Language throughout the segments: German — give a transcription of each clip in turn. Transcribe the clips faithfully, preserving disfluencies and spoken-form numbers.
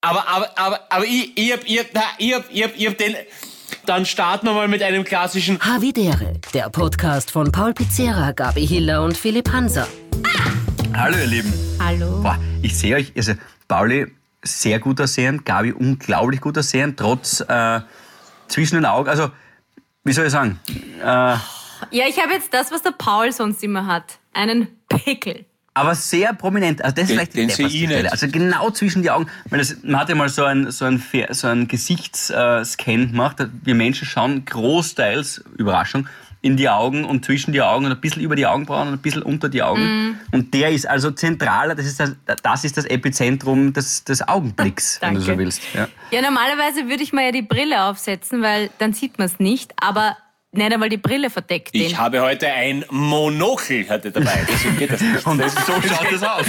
Aber, aber, aber, aber ich, ich hab, ich hab, ich hab, ich hab, ich hab den... Dann starten wir mal mit einem klassischen... Havidere, der Podcast von Paul Pizzera, Gabi Hiller und Philipp Hanser. Ah! Hallo ihr Lieben. Hallo. Boah, ich sehe euch, also Pauli sehr gut aussehen, Gabi unglaublich gut aussehen, trotz äh, zwischen den Augen, also wie soll ich sagen? Äh, ja, ich habe jetzt das, was der Paul sonst immer hat, einen Pickel. Aber sehr prominent, also das ist Den- vielleicht die den sehe ich depperste Stelle. nicht. Also genau zwischen die Augen, weil das, man hat ja mal so einen so ein, so ein Gesichtsscan gemacht, wir Menschen schauen großteils, Überraschung, in die Augen und zwischen die Augen und ein bisschen über die Augenbrauen und ein bisschen unter die Augen. Mm. Und der ist also zentraler, das ist das, das, ist das Epizentrum des, des Augenblicks, wenn du so Danke. willst. Ja. Ja, normalerweise würde ich mir ja die Brille aufsetzen, weil dann sieht man es nicht, aber nicht einmal die Brille verdeckt den. Ich habe heute ein Monokel hatte dabei, deswegen geht das nicht. Und so schaut das aus.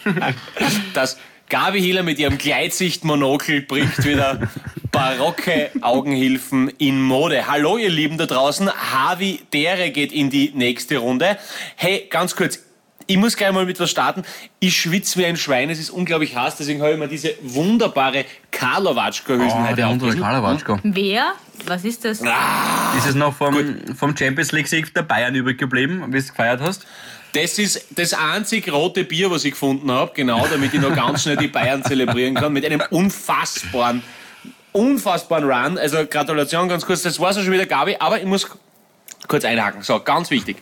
Das Gabi Hiller mit ihrem Gleitsicht-Monokel bringt wieder barocke Augenhilfen in Mode. Hallo ihr Lieben da draußen, Havidere geht in die nächste Runde. Hey, ganz kurz, ich muss gleich mal mit was starten. Ich schwitze wie ein Schwein, es ist unglaublich heiß, deswegen habe ich mir diese wunderbare Karlowatschka-Hülsen Oh, heute der andere aufgeschnitten. Karlowatschka. Wer? Was ist das? Ist es noch vom, vom Champions League-Sieg der Bayern übrig geblieben, wie du es gefeiert hast? Das ist das einzig rote Bier, was ich gefunden habe, genau, damit ich noch ganz schnell die Bayern zelebrieren kann, mit einem unfassbaren, unfassbaren Run. Also Gratulation, ganz kurz, das war's auch schon wieder, Gabi, aber ich muss kurz einhaken. So, ganz wichtig.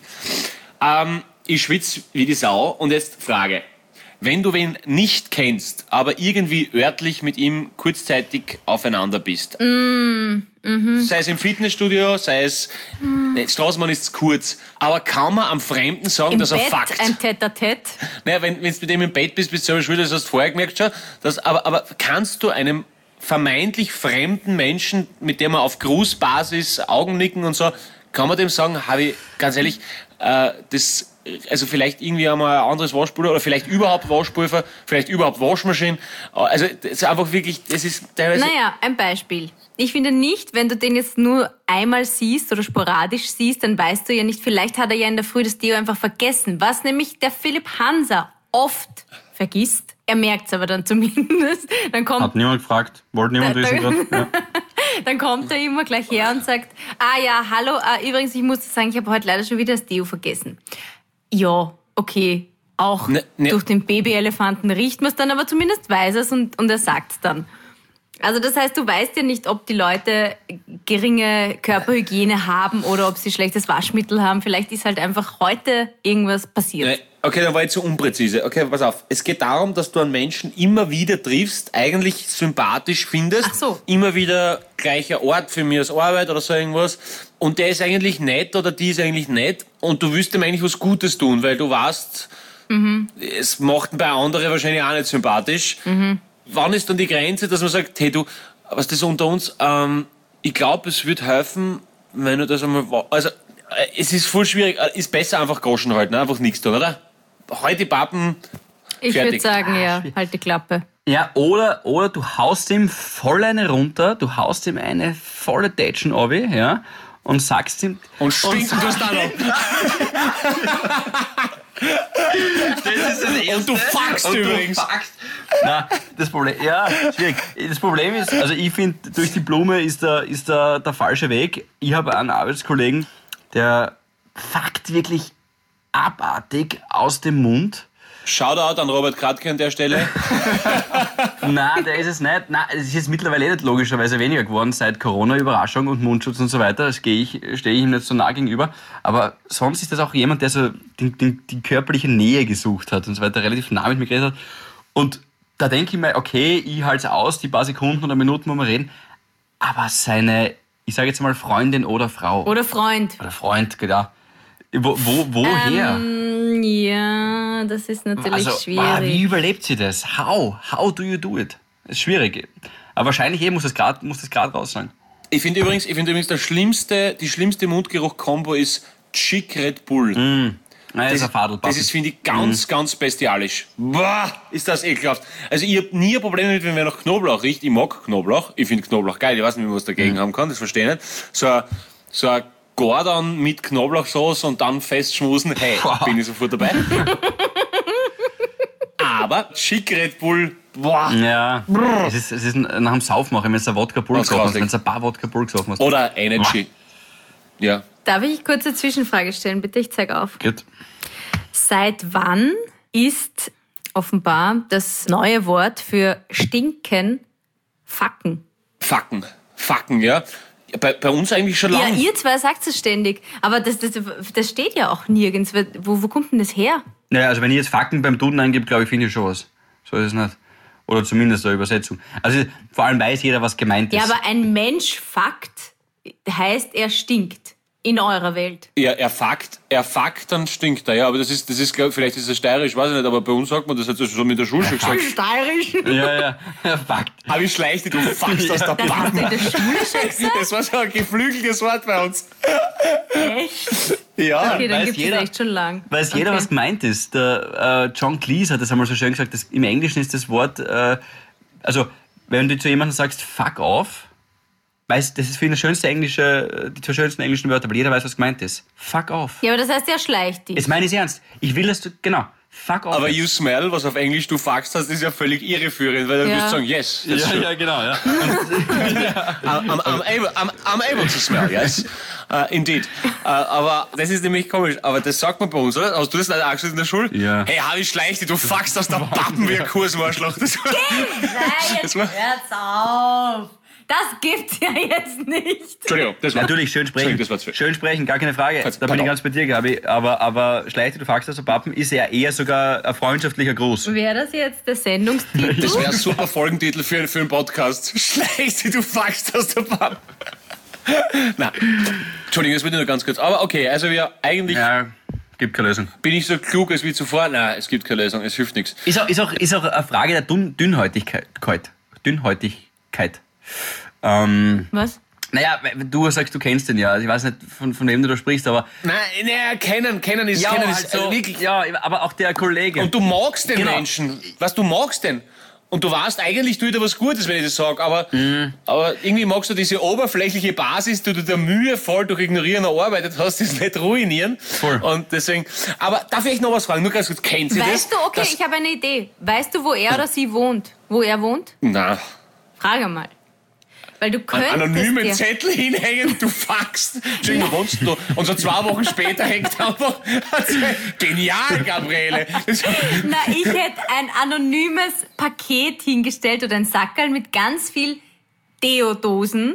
Ähm, ich schwitze wie die Sau und jetzt Frage. Wenn du wen nicht kennst, aber irgendwie örtlich mit ihm kurzzeitig aufeinander bist, Mm, mhm. sei es im Fitnessstudio, sei es, mm. nee, Straßenmann ist zu kurz, aber kann man am Fremden sagen, Im dass er Bett fuckt? ein Tête-à-Tête. Naja, wenn, wenn du mit dem im Bett bist, bist du selber schuld, das hast du vorher gemerkt schon. Das, aber, aber kannst du einem vermeintlich fremden Menschen, mit dem man auf Grußbasis Augennicken und so, kann man dem sagen, habe ich, ganz ehrlich, äh, das, also vielleicht irgendwie einmal ein anderes Waschpulver oder vielleicht überhaupt Waschpulver, vielleicht überhaupt Waschmaschine. Also das ist einfach wirklich, das ist teilweise... Naja, ein Beispiel. Ich finde nicht, wenn du den jetzt nur einmal siehst oder sporadisch siehst, dann weißt du ja nicht, vielleicht hat er ja in der Früh das Deo einfach vergessen. Was nämlich der Philipp Hanser oft vergisst. Er merkt es aber dann zumindest. Dann kommt, Hat niemand gefragt, wollte niemand Da- da- wissen gerade. Ja. dann kommt er immer gleich her und sagt, ah ja, hallo, ah, übrigens, ich muss sagen, ich habe heute leider schon wieder das Deo vergessen. Ja, okay, auch Ne, ne. durch den Babyelefanten riecht man es dann, aber zumindest weiß er es und, und er sagt es dann. Also das heißt, du weißt ja nicht, ob die Leute geringe Körperhygiene haben oder ob sie schlechtes Waschmittel haben. Vielleicht ist halt einfach heute irgendwas passiert. Nee, okay, dann war ich zu unpräzise. Okay, pass auf. Es geht darum, dass du einen Menschen immer wieder triffst, eigentlich sympathisch findest. Ach so. Immer wieder gleicher Ort für mich als Arbeit oder so irgendwas. Und der ist eigentlich nett oder die ist eigentlich nett. Und du willst ihm eigentlich was Gutes tun, weil du weißt, Mhm. es macht ihn bei anderen wahrscheinlich auch nicht sympathisch. Mhm. Wann ist dann die Grenze, dass man sagt, hey du, was das unter uns, ähm, ich glaube, es wird helfen, wenn du das einmal, wa- also, äh, es ist voll schwierig, äh, ist besser einfach Groschen halten, einfach nichts tun, oder? Heute die Pappen, Ich würde fertig. sagen, ja, halt die Klappe. Ja, oder, oder du haust ihm voll eine runter, du haust ihm eine volle Tätschen runter, ja, und sagst ihm... Und stinken tust du auch noch. Das ist das Und du fuckst Und du übrigens. fuckst. Nein, das Problem, ja, schwierig. Das Problem ist, also ich finde, durch die Blume ist der, ist der, der falsche Weg. Ich habe einen Arbeitskollegen, der fuckt wirklich abartig aus dem Mund. Shoutout an Robert Kratke an der Stelle. Nein, der ist es nicht. Nein, es ist jetzt mittlerweile nicht logischerweise weniger geworden seit Corona, Überraschung und Mundschutz und so weiter. Das stehe ich, stehe ich ihm nicht so nah gegenüber. Aber sonst ist das auch jemand, der so die, die, die körperliche Nähe gesucht hat und so weiter, relativ nah mit mir geredet hat. Und da denke ich mir, okay, ich halte es aus, die paar Sekunden oder Minuten, wo wir reden. Aber seine, ich sage jetzt mal Freundin oder Frau. Oder Freund. Oder Freund, genau. Wo, wo, woher? Ähm, ja, das ist natürlich also, schwierig. ah, wie überlebt sie das? How? How do you do it? Das ist schwierig. Aber wahrscheinlich eh muss das gerade muss das gerade raus sein. Ich finde übrigens, ich finde übrigens, der schlimmste, die schlimmste Mundgeruch-Kombo ist Chick Red Bull. Mm. Nein, das ist ein Fadel. Das ist, finde ich, ganz, mm. ganz bestialisch. Boah, ist das ekelhaft. Also ich habe nie ein Problem damit, wenn wer nach Knoblauch riecht. Ich mag Knoblauch. Ich finde Knoblauch geil. Ich weiß nicht, wie man was dagegen mm. haben kann. Das verstehe ich nicht. So ein, so ein Gordon mit Knoblauchsauce und dann festschmusen. Hey, bin ich sofort dabei. Aber Chick Red Bull boah. Ja, es ist, es ist nach dem Saufmachen, wenn du ein Wodka Bull Das ist gesoffen hast, grausig. wenn du ein paar Wodka Bull gesoffen hast. Oder Energy. Ja. Darf ich kurz eine Zwischenfrage stellen? Bitte, ich zeige auf. Gut. Seit wann ist offenbar das neue Wort für stinken Facken? Facken. Facken, ja. Bei, bei uns eigentlich schon Ja, lange. ihr zwei sagt es ständig, aber das, das, das steht ja auch nirgends. Wo, wo kommt denn das her? Naja, also wenn ich jetzt Fakten beim Duden eingebe, glaube ich, finde ich schon was. So ist es nicht. Oder zumindest eine Übersetzung. Also vor allem weiß jeder, was gemeint ist. Ja, aber ein Mensch fuckt heißt, er stinkt. In eurer Welt. Ja, er fuckt, er fuckt, dann stinkt er. Ja, aber das ist, das ist, glaub, vielleicht ist es steirisch, weiß ich nicht, aber bei uns sagt man, das hat es schon mit der Schule schon gesagt. Steirisch? ja, ja, ja, Fakt. Aber ich schleich dich, du fuckst aus der Das hast du in Pappen. der Schule schon gesagt? Das war so ein geflügeltes Wort bei uns. Echt? Ja. Okay, dann weiß gibt es jeder. echt schon lang. Weiß jeder, Okay. was gemeint ist. Der äh, John Cleese hat das einmal so schön gesagt, dass im Englischen ist das Wort, äh, also wenn du zu jemandem sagst, fuck off, weiß, das ist für ihn das schönste englische, die zwei schönsten englischen Wörter, weil jeder weiß, was gemeint ist. Fuck off. Ja, aber das heißt, er schleicht dich. Jetzt meine ich es ernst. Ich will, dass du, genau, fuck off. Aber you smell, was auf Englisch du fuckst hast, ist ja völlig irreführend, weil dann Ja. wirst du sagen, yes, that's ja, true. ja, genau, ja. I'm, I'm, I'm, able, I'm, I'm able to smell, yes. Uh, indeed. Uh, aber das ist nämlich komisch. Aber das sagt man bei uns, oder? Hast du das nicht auch gesagt in der Schule? Ja. Hey, Harry Schleichte, du fuckst aus der Pappen wie ein Kursmarschloch. Das war, Nein, das war, hört's auf. Das gibt's ja jetzt nicht. Entschuldigung, das war... Natürlich, schön sprechen. Entschuldigung, das war zu viel. Schön sprechen, gar keine Frage. Pardon. Da bin ich ganz bei dir, Gabi. Aber, aber Schleichte, du fuckst aus der Pappen, ist ja eher sogar ein freundschaftlicher Gruß. Wäre das jetzt der Sendungstitel? Das wäre ein super Folgentitel für, für einen Podcast. Schleichte, du fuckst aus der Pappen. Nein. Entschuldigung, das wird nur ganz kurz. Aber okay, also wir eigentlich... Ja, gibt keine Lösung. Bin ich so klug als wie zuvor? Nein, es gibt keine Lösung, es hilft nichts. Ist auch, ist auch, ist auch eine Frage der Dünn, Dünnhäutigkeit. Dünnhäutigkeit. Ähm, Was? naja, du sagst, du kennst den ja. Also ich weiß nicht, von, von wem du da sprichst, aber... Nein, nein, kennen, kennen ist, kennen ist also, äh, wirklich... ja, aber auch der Kollege. Und du magst den Genau. Menschen. Was du magst den. Und du weißt, eigentlich tue ich dir was Gutes, wenn ich das sage, aber, aber irgendwie magst du diese oberflächliche Basis, die du der mühevoll durch Ignorieren erarbeitet hast, das nicht ruinieren. Voll. Und deswegen, aber darf ich noch was fragen? Nur ganz kurz, kennt Sie das? Weißt du, okay, Das- ich habe eine Idee. Weißt du, wo er oder sie wohnt? Wo er wohnt? Na, Frage mal. Weil du einen könntest anonymen dir... Zettel hinhängen, du fuckst. Entschuldigung, wo wohnst du? Und so zwei Wochen später hängt einfach, genial, Gabriele. Das- Na, ich hätte ein anonymes Paket hingestellt oder ein Sackerl mit ganz viel Deodosen.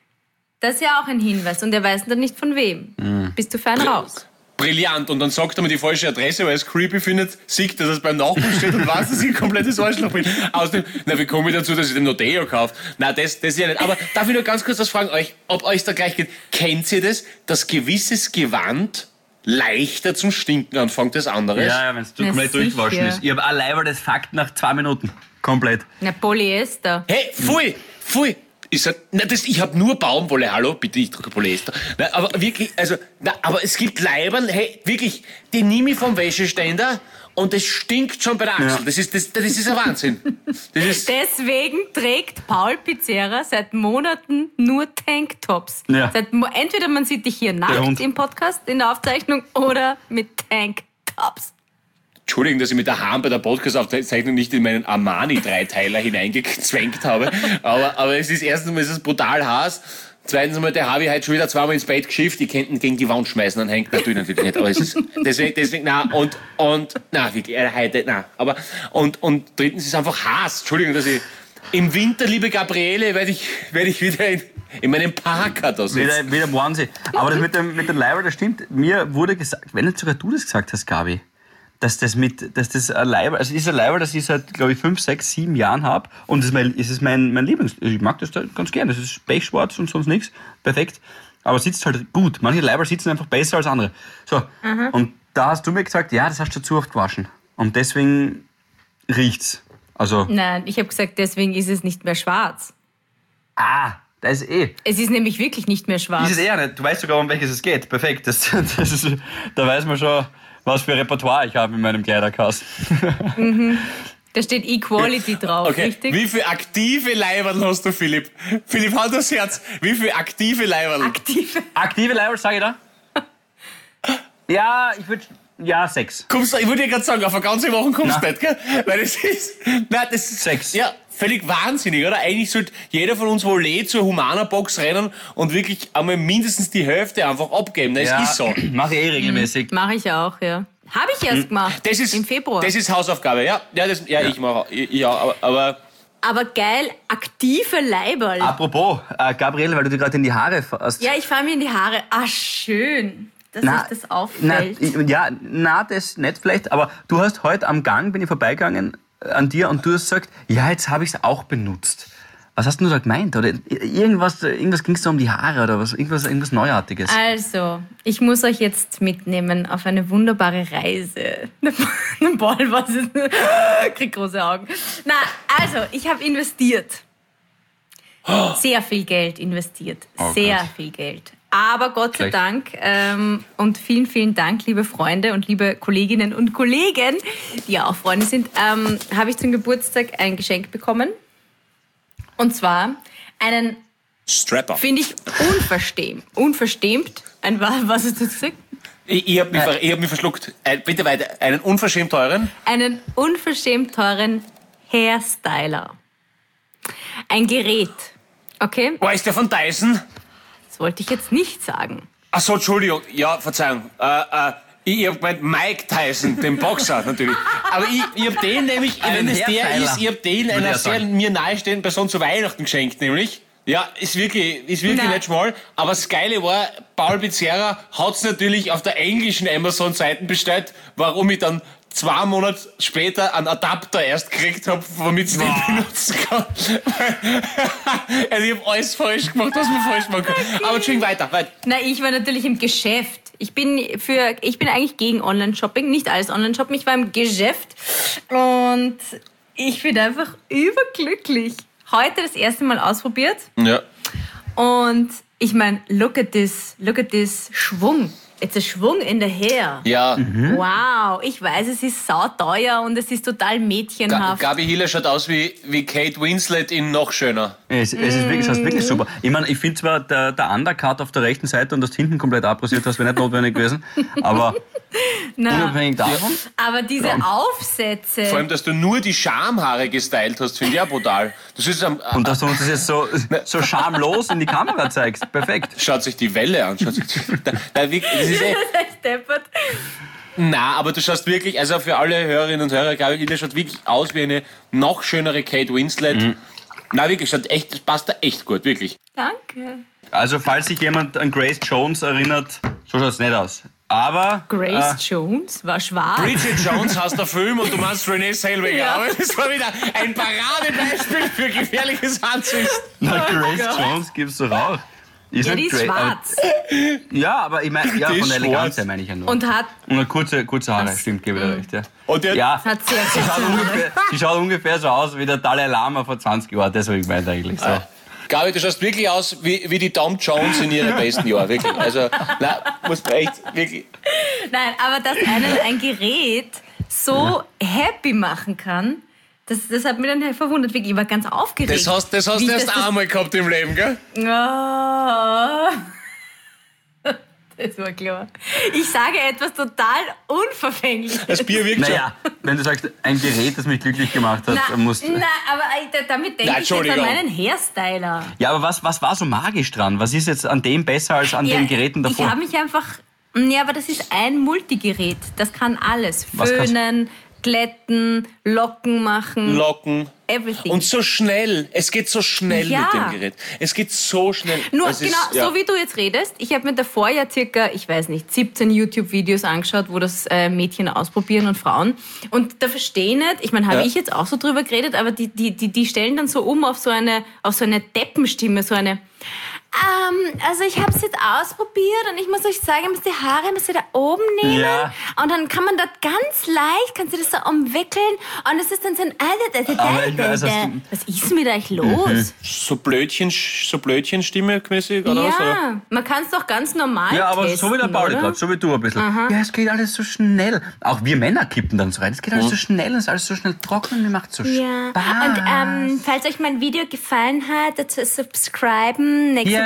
Das ist ja auch ein Hinweis. Und er weiß dann nicht von wem. Bist du fein raus? Brillant. Und dann sagt er mir die falsche Adresse, weil er es creepy findet, sieht, dass es beim Nachbarn steht und weiß, dass ich ein komplettes Arschloch bin. Außerdem, na, wie komme ich dazu, dass ich den Noteo kaufe? Na, das, das ist ja nicht. Aber darf ich nur ganz kurz was fragen, euch, ob euch da gleich geht? Kennt ihr das, dass gewisses Gewand leichter zum Stinken anfängt als anderes? Ja, ja, wenn es Na, komplett sicher. durchgewaschen ist. Ich habe allein das Fakt nach zwei Minuten. Komplett. Na, Polyester. Hey, pfui, pfui. Ich sag, na, das, ich habe nur Baumwolle, hallo, bitte, ich drücke Polyester. Na, aber wirklich, also, na, aber es gibt Leibern, hey, wirklich, die nehme ich vom Wäscheständer und das stinkt schon bei der Achsel. Ja. Das ist, das, das ist ein Wahnsinn. Das ist, Deswegen trägt Paul Pizzerra seit Monaten nur Tanktops. Ja. Seit, Mo- entweder man sieht dich hier Hund. nackt im Podcast, in der Aufzeichnung, oder mit Tanktops. Entschuldigung, dass ich mit der Hand bei der Podcast-Aufzeichnung nicht in meinen Armani-Dreiteiler hineingezwängt habe. Aber, aber es ist erstens mal ist es brutal heiß. Zweitens mal, der habe ich heute schon wieder zweimal ins Bett geschifft. Ich könnte ihn gegen die Wand schmeißen, dann hängt natürlich natürlich nicht. Aber es ist, deswegen, deswegen, na, und, und, na, wirklich, äh, heute, na, aber, und, und drittens ist es einfach heiß. Entschuldigung, dass ich, im Winter, liebe Gabriele, werde ich, werde ich wieder in, in meinem Parker da sitzen. Wieder, wieder im Wahnsinn. Aber das mit dem, mit dem Leiber, das stimmt. Mir wurde gesagt, wenn nicht sogar du das gesagt hast, Gabi, dass das mit, dass das ein Leiber, also dieser Leiber, das ich seit, glaube ich, fünf, sechs, sieben Jahren habe und das ist mein, das ist mein, mein Lieblings, ich mag das da ganz gern, das ist pechschwarz und sonst nichts, perfekt, aber sitzt halt gut. Manche Leiber sitzen einfach besser als andere. So, und da hast du mir gesagt, ja, das hast du zu oft gewaschen und deswegen riecht's. Also, Nein, ich habe gesagt, deswegen ist es nicht mehr schwarz. ah, das ist eh. Es ist nämlich wirklich nicht mehr schwarz. Ist es eher nicht. Du weißt sogar, um welches es geht. Perfekt. Das, das ist, da weiß man schon, was für Repertoire ich habe in meinem Kleiderkasten. Da steht Equality drauf, Okay, richtig? wie viele aktive Leiberl hast du, Philipp? Philipp, halt das Herz. Wie viele aktive Leiberl? Aktive. Aktive Leiber, sage ich da? Ja, ich würde ja, sechs. Kommst du, ich würde dir gerade sagen, auf eine ganze Woche kommst du nicht, gell? Weil das ist, nein, das ist, Sechs. Ja, völlig wahnsinnig, oder? Eigentlich sollte jeder von uns wohl eh zur Humana-Box rennen und wirklich einmal mindestens die Hälfte einfach abgeben. Das Ja, ist so. mache ich eh regelmäßig. Mache ich auch, ja. Habe ich erst gemacht. Das ist, Im Februar. Das ist Hausaufgabe, ja. Ja, das, ja, ich mache, ja, aber, aber Aber geil, aktive Leiberl. Apropos, äh, Gabriele, weil du dir gerade in die Haare fährst. Ja, ich fahre mir in die Haare. Ah, schön, dass Na, euch das na, auffällt. ich- ja, na, das nicht vielleicht, aber du hast heute am Gang, bin ich vorbeigegangen äh, an dir und du hast gesagt, ja, jetzt habe ich es auch benutzt. Was hast du da gemeint? Oder irgendwas, irgendwas ging es da um die Haare oder was? Irgendwas, irgendwas Neuartiges? Also, ich muss euch jetzt mitnehmen auf eine wunderbare Reise. Der Ball, was ist? Krieg große Augen. Na, also, ich habe investiert. Sehr viel Geld investiert. Oh Sehr Gott. viel Geld. Aber Gott sei Schlecht. Dank ähm, und vielen, vielen Dank, liebe Freunde und liebe Kolleginnen und Kollegen, die ja auch Freunde sind, ähm, habe ich zum Geburtstag ein Geschenk bekommen. Und zwar einen, Strapper. finde ich, unverschämt. Unverschämt. Ein, was hast du gesagt? Ich, ich habe mich, ver- ich hab mich verschluckt. Äh, bitte weiter. Einen unverschämt teuren. Einen unverschämt teuren Hairstyler. Ein Gerät. Okay? Oh, ist der von Dyson? Das wollte ich jetzt nicht sagen. Ach so, Entschuldigung. Ja, Verzeihung. Äh, äh, ich hab gemeint Mike Tyson, den Boxer natürlich. Aber ich, ich hab den nämlich, Einen wenn es der Hairstyler, ist, ich hab den würde einer er sehr sagen. mir nahestehenden Person zu Weihnachten geschenkt, nämlich. Ja, ist wirklich, ist wirklich Nein. nicht schmal. Aber das Geile war, Paul Pizzerra hat's natürlich auf der englischen Amazon-Seite bestellt, warum ich dann zwei Monate später einen Adapter erst gekriegt habe, womit ich den benutzen kann. Also ich habe alles falsch gemacht, was man falsch machen kann. Aber Entschuldigung, weiter, weiter. Na, ich war natürlich im Geschäft. Ich bin für, ich bin eigentlich gegen Online-Shopping, nicht alles Online-Shopping. Ich war im Geschäft und ich bin einfach überglücklich. Heute das erste Mal ausprobiert Ja. und ich meine, look at this, look at this Schwung. It's a Schwung in the hair. Ja. Wow, ich weiß, es ist sauteuer und es ist total Ga mädchenhaft. Gabi Hiller schaut aus wie, wie Kate Winslet in noch schöner. Es, es ist wirklich, schaut wirklich super. Ich meine, ich finde zwar, der, der Undercut auf der rechten Seite und das hinten komplett abrasiert, das wäre nicht notwendig gewesen, aber Na, unabhängig davon, aber diese Aufsätze. Vor allem, dass du nur die Schamhaare gestylt hast, finde ich auch brutal. Das ist am, und dass du uns das jetzt so, so schamlos in die Kamera zeigst, perfekt. schaut sich die Welle an. Schaut sich die, da, da, wirklich- das ist eh, Das ist deppert. na, aber du schaust wirklich, also für alle Hörerinnen und Hörer, Gabi Hiller schaut wirklich aus wie eine noch schönere Kate Winslet. Na, wirklich, schaut echt, das passt da echt gut, wirklich. Danke. Also, falls sich jemand an Grace Jones erinnert, so schaut es nicht aus. Aber Grace Jones war schwarz. Bridget Jones heißt der Film und du meinst Renee Zellweger. Ja. Aber das war wieder ein Paradebeispiel für gefährliches Ansicht. na, Grace Jones gibt's doch auch. Ist Ja, nicht die ist Gra- schwarz. Aber, ja, aber ich meine, ja, Die von ist der Eleganz schwarz. her meine ich ja nur. Und hat, Und eine kurze, kurze Haare, stimmt, gebe ich dir recht. Ja. Und der, Ja, hat sehr die schaut, kurze ungefähr, Haare. die schaut ungefähr so aus wie der Dalai Lama vor zwanzig Jahren, das habe ich gemeint eigentlich. So. Gabi, du schaust wirklich aus wie, wie die Tom Jones in ihren besten Jahren, wirklich. Also, nein, muss man echt, wirklich. Nein, aber dass einen ein Gerät so happy machen kann, das, das hat mich dann verwundert. Wirklich, ich war ganz aufgeregt. Das hast, das hast Wie du ich erst das- einmal gehabt im Leben, gell? Oh. Das war klar. Ich sage etwas total Unverfängliches. Das Bier wirkt Naja, wenn du sagst, ein Gerät, das mich glücklich gemacht hat, Na, musst na, aber äh, damit denke Na, ich jetzt an Entschuldigung. meinen Hairstyler. Ja, aber was, was war so magisch dran? Was ist jetzt an dem besser als an den Geräten davor? Ich habe mich einfach... Ja, aber das ist ein Multigerät. Das kann alles. Was kann's- Föhnen, glätten, Locken machen, Locken. everything. Und so schnell. Es geht so schnell Ja. mit dem Gerät. Es geht so schnell. Nur Das genau, ist, ja. so wie du jetzt redest, ich habe mir davor ja circa, ich weiß nicht, siebzehn YouTube-Videos angeschaut, wo das äh, Mädchen ausprobieren und Frauen. Und da verstehe ich nicht, ich meine, habe Ja. ich jetzt auch so drüber geredet, aber die, die, die, die stellen dann so um auf so eine, auf so eine Deppenstimme, so eine... Ähm, also ich habe es jetzt ausprobiert und ich muss euch sagen, ihr müsst die Haare müsst ihr da oben nehmen Ja. und dann kann man das ganz leicht, kannst du das so umwickeln und es ist dann so ein... Aber ich weiß, was du- Was ist denn mit euch los? So Blödchen, so Blödchenstimme mäßig oder was? Oder? Ja, man kann es doch ganz normal Ja, aber testen, so wie der Pauli oder? gerade, so wie du ein bisschen. Ja, es geht alles so schnell. Auch wir Männer kippen dann so rein. Es geht alles so schnell, es ist alles so schnell trocken und mir macht so Ja, Spaß. und ähm, falls euch mein Video gefallen hat, dazu subscriben. Nächste Ja,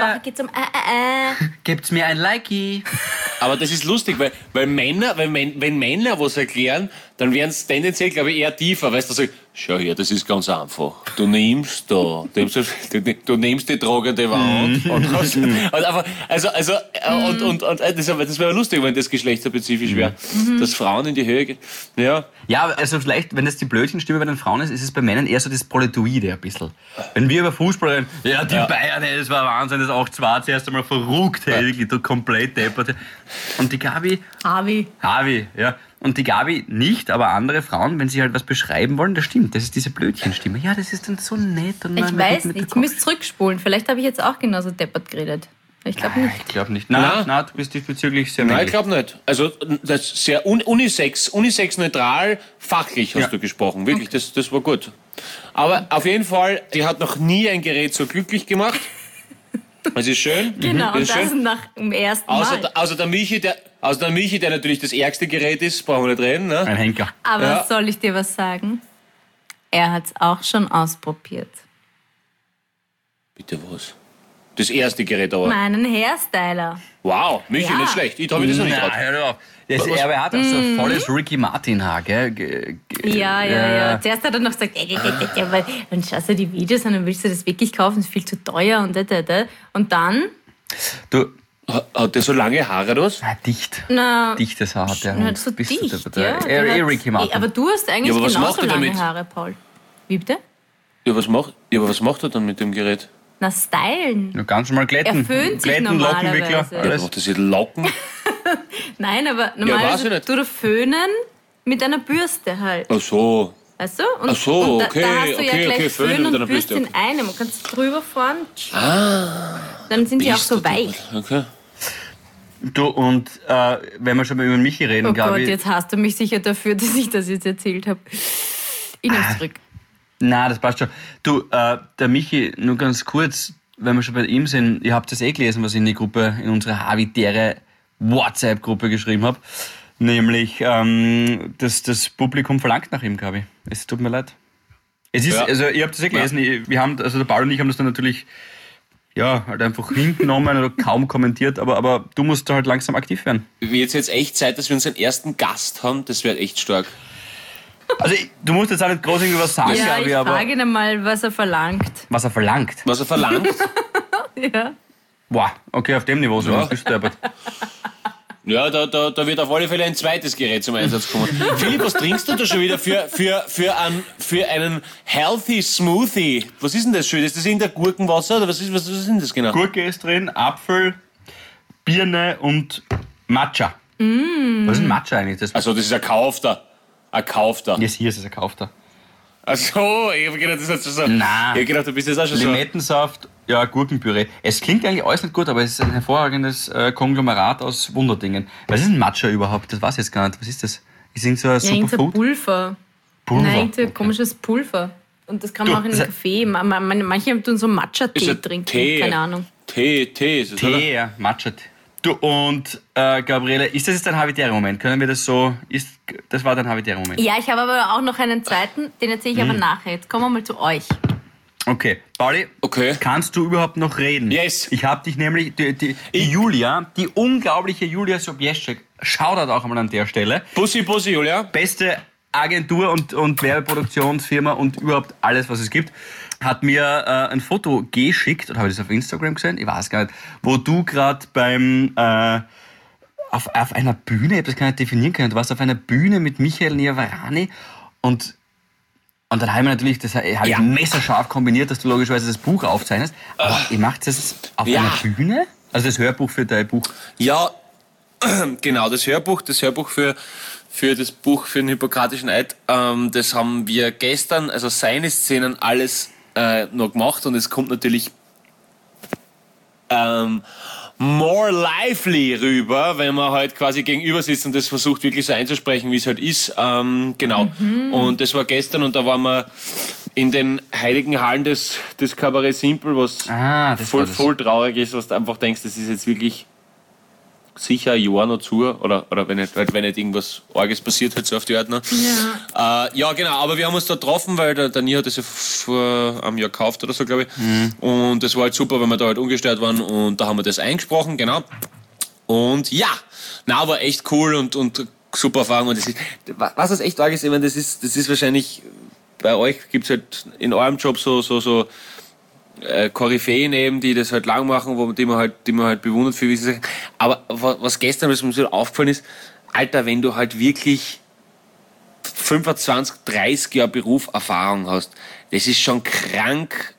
Nachher geht's um äh, äh, äh. Gebt's mir ein Likey. Aber das ist lustig, weil, weil Männer, weil, wenn, wenn Männer was erklären, dann werden es tendenziell, glaube ich, eher tiefer. Weißt du, so, schau her, das ist ganz einfach. Du nimmst da, du, du nimmst die tragende Wand. und, hast, und einfach, also, also, mhm. und, und, und das, das wäre lustig, wenn das geschlechterspezifisch wäre. Mhm. Dass Frauen in die Höhe gehen. Ja. Ja, also vielleicht, wenn das die Blödchenstimme bei den Frauen ist, ist es bei Männern eher so das Proletoide ein bisschen. Wenn wir über Fußball reden, ja, die ja. Bayern, ey, das war Wahnsinn, das acht zwei zuerst einmal verrückt, hey, ja. wirklich, du komplett deppert. Und die Gabi... Harvey. Harvey, ja. Und die Gabi nicht, aber andere Frauen, wenn sie halt was beschreiben wollen, das stimmt, das ist diese Blödchenstimme. Ja, das ist dann so nett. Und ich weiß nicht, ich müsste zurückspulen. Vielleicht habe ich jetzt auch genauso deppert geredet. Ich glaube nicht. Ich glaube nicht. Nein, nein, nein, du bist diesbezüglich sehr männlich. Nein, ich glaube nicht. Also das ist sehr unisex, unisex neutral, fachlich hast ja. du gesprochen. Wirklich, okay. das, das war gut. Aber auf jeden Fall, die hat noch nie ein Gerät so glücklich gemacht. Das ist schön. Genau, das ist das schön. nach dem ersten Mal. Außer, außer, der Michi, der, außer der Michi, der natürlich das ärgste Gerät ist, brauchen wir nicht reden. Ne? Ein Henker. Aber ja. soll ich dir was sagen? Er hat es auch schon ausprobiert. Bitte was? Das erste Gerät aber. Meinen Hairstyler. Wow, Michi, ja. nicht schlecht. Ich habe das noch nicht getraut. Das, aber er hat auch so ein volles Ricky Martin-Haar, gell? G- g- ja, ja, ja, ja. Zuerst hat er noch gesagt, äh, äh, äh, äh, dann schaust du die Videos an, dann willst du das wirklich kaufen, das ist viel zu teuer und da, da, da. Und dann... Du... Hat der so lange Haare, das? Na, dicht. Na, Dichtes Haar hat der. Na, so Bist dicht, du der, ja. der, der Ricky Martin. Aber du hast eigentlich ja, genauso lange damit? Haare, Paul. Wie bitte? Ja, was macht, ja, aber was macht er dann mit dem Gerät? Na, stylen. Ja, ganz normal glätten. Er föhnt sich glätten, normalerweise. Ja, macht das jetzt Locken? Nein, aber normalerweise ja, du föhnen mit einer Bürste halt. Ach so. Weißt du? Und, Ach so, und da, okay, da hast du okay, ja gleich okay, Föhn Föhn und mit einer Bürste Bürste, in einem. Man kann es drüber fahren. Ah. Dann sind die auch Bist so du weich. Okay. Du, und äh, wenn wir schon mal über Michi reden, Oh Gabi... Gott, jetzt hast du mich sicher dafür, dass ich das jetzt erzählt habe. Ich nehme es zurück. Nein, das passt schon. Du, äh, der Michi, nur ganz kurz, wenn wir schon bei ihm sind, ihr habt das eh gelesen, was ich in die Gruppe, in unsere habitäre WhatsApp-Gruppe geschrieben habe. Nämlich, ähm, dass das Publikum verlangt nach ihm, Gabi. Es tut mir leid. Es ist, ja. also ihr habt das eh gelesen, ja. wir haben, also der Paul und ich haben das dann natürlich, ja, halt einfach hingenommen oder kaum kommentiert, aber, aber du musst da halt langsam aktiv werden. Wird jetzt echt Zeit, dass wir unseren ersten Gast haben? Das wäre echt stark. Also, du musst jetzt auch nicht groß irgendwas sagen, ja, Gabi, ich aber... frage ihn mal, was er verlangt. Was er verlangt? Was er verlangt? Ja. Boah, okay, auf dem Niveau sind wir gestolpert. Ja, da, da, da wird auf alle Fälle ein zweites Gerät zum Einsatz kommen. Philipp, was trinkst du da schon wieder für, für, für, einen, für einen Healthy Smoothie? Was ist denn das schön? Ist das in der Gurkenwasser oder was ist, was, was ist denn das genau? Gurke ist drin, Apfel, Birne und Matcha. Mm. Was ist ein Matcha eigentlich? Das also das ist ein kaufter. Ein kaufter. Yes, hier ist es ein kaufter. Ach so, ich hab gedacht, das ist schon so. Nein. Ich hab gedacht, du bist jetzt auch schon Limettensaft, ja, Gurkenpüree. Es klingt eigentlich alles nicht gut, aber es ist ein hervorragendes äh, Konglomerat aus Wunderdingen. Was ist ein Matcha überhaupt? Das weiß ich jetzt gar nicht. Was ist das? Ist irgend so ein Ja, Superfood? Pulver. Pulver. Nein, ein okay. komisches Pulver. Und das kann man Du, auch in den das- Kaffee. Ma- ma- Manche tun so Ist Matcha-Tee ein trinken. Tee. Keine Ahnung. Tee, Tee ist es, oder? Tee, ja, Matcha. Du, und äh, Gabriele, ist das jetzt dein habitärer Moment? Können wir das so... Ist, das war dein habitärer Moment? Ja, ich habe aber auch noch einen zweiten, den erzähle ich aber nachher. Jetzt kommen wir mal zu euch. Okay, Pauli, Okay. kannst du überhaupt noch reden? Yes. Ich habe dich nämlich, die, die, die Julia, die unglaubliche Julia Sobieschek, Shoutout auch einmal an der Stelle, Bussi, Bussi, Julia. beste Agentur und, und Werbeproduktionsfirma und überhaupt alles, was es gibt, hat mir äh, ein Foto geschickt, oder habe ich das auf Instagram gesehen? Ich weiß gar nicht, wo du gerade beim... Äh, auf, auf einer Bühne, ich habe das gar nicht definieren können, du warst auf einer Bühne mit Michael Niavarani und Und dann habe ich mir natürlich, das habe ich Ja. messerscharf kombiniert, dass du logischerweise das Buch aufzeichnest. Aber ihr macht das auf Ja. einer Bühne? Also das Hörbuch für dein Buch? Ja, genau, das Hörbuch, das Hörbuch für, für das Buch für den Hippokratischen Eid, ähm, das haben wir gestern, also seine Szenen alles äh, noch gemacht und es kommt natürlich ähm, more lively rüber, wenn man halt quasi gegenüber sitzt und das versucht wirklich so einzusprechen, wie es halt ist. Ähm, genau. Und das war gestern und da waren wir in den heiligen Hallen des, des Cabaret Simple, was Ah, das voll, war das. voll traurig ist, was du einfach denkst, das ist jetzt wirklich sicher ein Jahr noch zu, oder, oder wenn, nicht, wenn nicht irgendwas Arges passiert hat, so auf die Art noch. Ja. Äh, ja, genau, aber wir haben uns da getroffen, weil der Dani hat das ja vor einem Jahr gekauft oder so, glaube ich. Mhm. Und das war halt super, weil wir da halt ungestört waren und da haben wir das eingesprochen, genau. Und ja, na, war echt cool und, und super Erfahrung. Und das ist, was das echt arg ist, ich meine, das ist, das ist wahrscheinlich, bei euch gibt es halt in eurem Job so, so, so, Äh, Koryphäen eben, die das halt lang machen, wo, die man halt, die man halt bewundert für gewisse Sachen. Aber was gestern, was mir so aufgefallen ist, Alter, wenn du halt wirklich fünfundzwanzig, dreißig Jahre Berufserfahrung hast, das ist schon krank,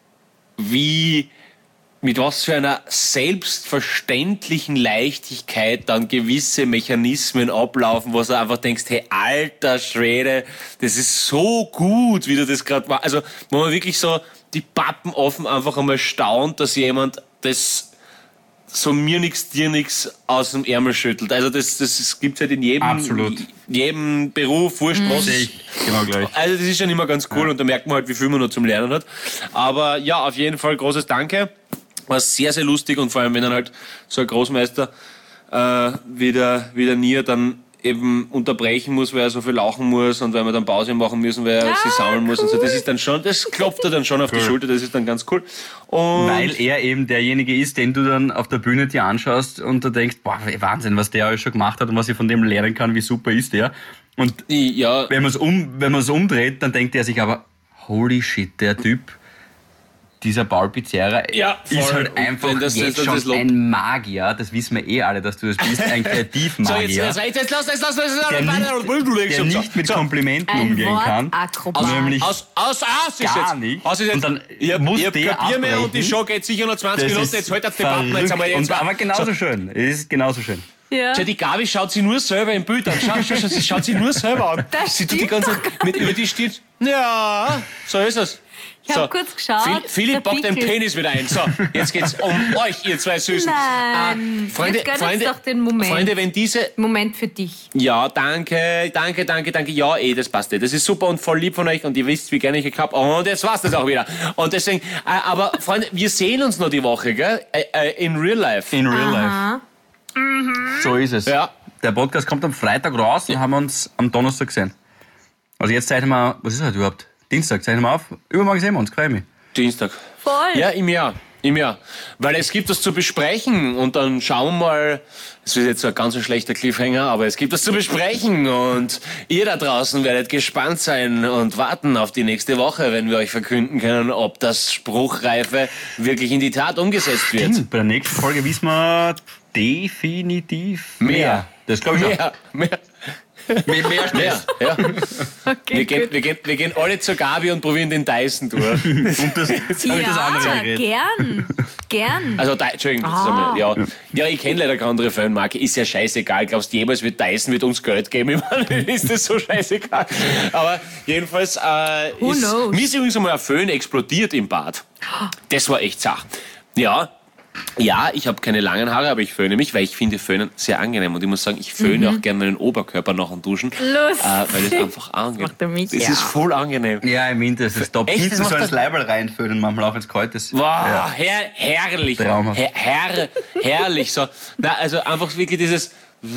wie, mit was für einer selbstverständlichen Leichtigkeit dann gewisse Mechanismen ablaufen, wo du einfach denkst, hey, alter Schwede, das ist so gut, wie du das gerade machst. Also, wo man wirklich so die Pappen offen einfach einmal staunt, dass jemand das so mir nix, dir nix aus dem Ärmel schüttelt. Also das, das, das gibt es halt in jedem, Absolut. jedem Beruf, wurscht was. Sehe ich genau gleich. Also das ist schon immer ganz cool, ja. Und da merkt man halt, wie viel man noch zum Lernen hat. Aber ja, auf jeden Fall großes Danke. War sehr, sehr lustig und vor allem, wenn dann halt so ein Großmeister äh, wieder, wieder Nier dann eben unterbrechen muss, weil er so viel lauchen muss und weil wir dann Pause machen müssen, weil er ah, sich sammeln muss cool. und so. Das ist dann schon, das klopft er dann schon auf cool. die Schulter, das ist dann ganz cool. Und weil er eben derjenige ist, den du dann auf der Bühne dir anschaust und du denkst, boah, Wahnsinn, was der alles schon gemacht hat und was ich von dem lernen kann, wie super ist der. Und ja. wenn man es um, wenn man es umdreht, dann denkt er sich aber, holy shit, der Typ, dieser Paul Pizzerra ja, ist halt einfach das, jetzt das, das, schon das ein Magier. Das wissen wir eh alle, dass du das bist, ein Kreativmagier. So, jetzt, jetzt, jetzt lass, jetzt lass, jetzt lass, der nicht, der nicht mit Komplimenten ein umgehen kann. Aus, nämlich aus, aus, aus ist gar jetzt. nicht. Aus ist jetzt. Und dann ich muss ich der Bier mehr und die Show geht sicher noch zwanzig Minuten. Jetzt halt das Debatten. Jetzt haben wir jetzt. Und, aber genauso so. schön. Es ist genauso schön. Ja. Tja, die Gabi schaut sie nur selber im Bild an. Schau, schau, schau, sie schaut sie nur selber an. Das sie tut die ganze Zeit mit über die steht. Ja, so ist es. Ich so. habe kurz geschaut. Philipp packt den Penis wieder ein. So, jetzt geht's um euch, ihr zwei Süßen. Nein, ah, Freunde, jetzt Freunde, doch den Moment. Freunde, wenn diese... Moment für dich. Ja, danke, danke, danke, danke. Ja, eh, das passt eh. Das ist super und voll lieb von euch und ihr wisst, wie gerne ich euch hab. Und jetzt war's das auch wieder. Und deswegen, äh, aber Freunde, wir sehen uns noch die Woche, gell? Äh, äh, in real life. In real Aha. life. Mhm. So ist es. Ja. Der Podcast kommt am Freitag raus und haben wir uns am Donnerstag gesehen. Also jetzt zeichnen wir, was ist heute überhaupt? Dienstag, zeichnen wir auf. Übermorgen sehen wir uns, freue mich. Dienstag. Voll. Ja, im Jahr. Im Jahr. Weil es gibt was zu besprechen und dann schauen wir mal, das ist jetzt so ein ganz schlechter Cliffhanger, aber es gibt was zu besprechen und ihr da draußen werdet gespannt sein und warten auf die nächste Woche, wenn wir euch verkünden können, ob das Spruchreife wirklich in die Tat umgesetzt wird. Stimmt, bei der nächsten Folge wissen wir definitiv mehr. Mehr. Das glaube ich mehr, auch. Mehr. Mit mehr Stress. Ja, ja. Okay, wir, gehen, wir, gehen, wir gehen alle zur Gabi und probieren den Dyson durch. Und das, jetzt habe ich das andere Ja, geredet. gern. Gern. Also, da, Entschuldigung, das ist Ah. einmal, ja. ja, ich kenne leider keine andere Fanmarke. Ist ja scheißegal. Glaubst du, jemals wird Dyson wird uns Geld geben? Ich meine, ist das so scheißegal? Aber jedenfalls äh, Who ist knows? mir ist übrigens einmal ein Föhn explodiert im Bad. Das war echt Sache. Ja. Ja, ich habe keine langen Haare, aber ich föhne mich, weil ich finde Föhnen sehr angenehm. Und ich muss sagen, ich föhne Mhm. auch gerne meinen Oberkörper nach dem Duschen. Lustig. Äh, weil es einfach angenehm macht er mich, Das ja. ist voll angenehm. Ja, im Winter ist es top. Echt? Hinten Das so macht ins Leiberl reinfüllen, manchmal auch wenn es kalt ist. Wow, Ja. her, herrlich. Traumhaft. Her, her, herrlich. So. Na, also einfach wirklich dieses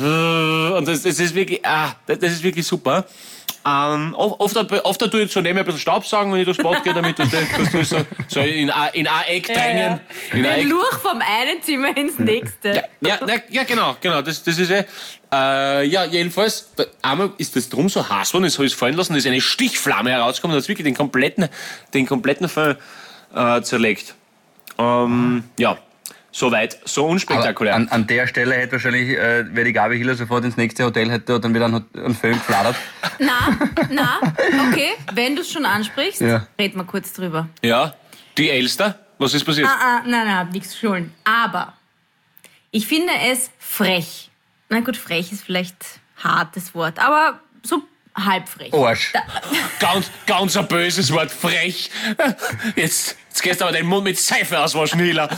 und das, das ist wirklich, ah, das, das ist wirklich super. Ähm, oft, oft tue ich so neben mir ein bisschen Staubsaugen, wenn ich durchs Bad gehe, damit das, das, das so, so in ein in ein Eck drängen. In ein Den Eck. Luch vom einen Zimmer ins nächste. Ja, ja, na, ja, genau, genau. Das, das ist eh. Äh, ja, jedenfalls, da, einmal ist das drum so heiß worden, das habe ich fallen lassen, da ist eine Stichflamme herausgekommen, da hat wirklich den kompletten, den kompletten Fall äh, zerlegt. Ähm, ja, soweit, so unspektakulär. An, an der Stelle hätte wahrscheinlich, äh, wäre die Gabi Hiller sofort ins nächste Hotel hätte und dann wieder einen, einen Föhn gefladert. Na, na, okay, wenn du es schon ansprichst, Ja. red mal kurz drüber. Ja, die Elster, was ist passiert? Ah, ah, nein, nein, hab nichts schulden. Aber ich finde es frech. Na gut, frech ist vielleicht hartes Wort, aber so halb frech. Arsch. Ganz, ganz ein böses Wort, frech. Jetzt, jetzt gehst du aber den Mund mit Seife auswaschen, Hiller.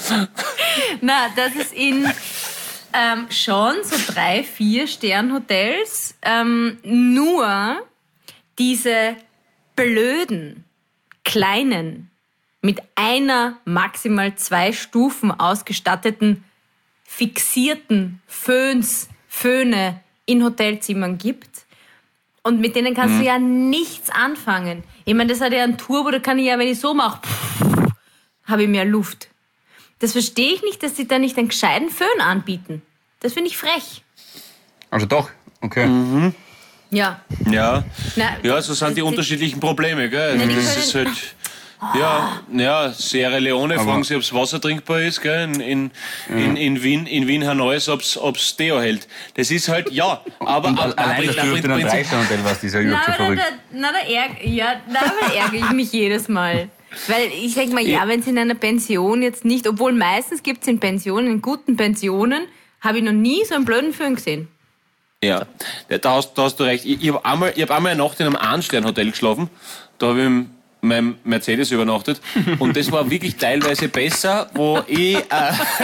Na, das ist in ähm, schon so drei, vier Sternhotels ähm, nur diese blöden, kleinen, mit einer, maximal zwei Stufen ausgestatteten fixierten Föhns, Föhne in Hotelzimmern gibt. Und mit denen kannst mhm. du ja nichts anfangen. Ich meine, das hat ja einen Turbo, da kann ich ja, wenn ich so mache, habe ich mehr Luft. Das verstehe ich nicht, dass sie da nicht einen gescheiten Föhn anbieten. Das finde ich frech. Also doch, okay. Mhm. Ja. Ja. Na, ja, so sind die, die unterschiedlichen Probleme, gell? Na, die das können, ist halt. Ja, ja, Sierra Leone, aber fragen sie, ob es Wasser trinkbar ist, gell? In, in, ja. in, in Wien, in Wien Hanoi, ob es Deo hält. Das ist halt, ja, aber... Und aber allein, dass du auf den Drei-Sterne-Hotel warst, ist ja überhaupt schon verrückt. Na, da, ärg- ja, da ärgere ich mich jedes Mal. Weil ich denke mal, ja, wenn es in einer Pension jetzt nicht, obwohl meistens gibt es in Pensionen, in guten Pensionen, habe ich noch nie so einen blöden Föhn gesehen. Ja, da hast, da hast du recht. Ich, ich habe einmal, ich hab einmal eine Nacht in einem Ein-Stern-Hotel geschlafen. Da habe ich im meinem Mercedes übernachtet. Und das war wirklich teilweise besser, wo ich... Äh,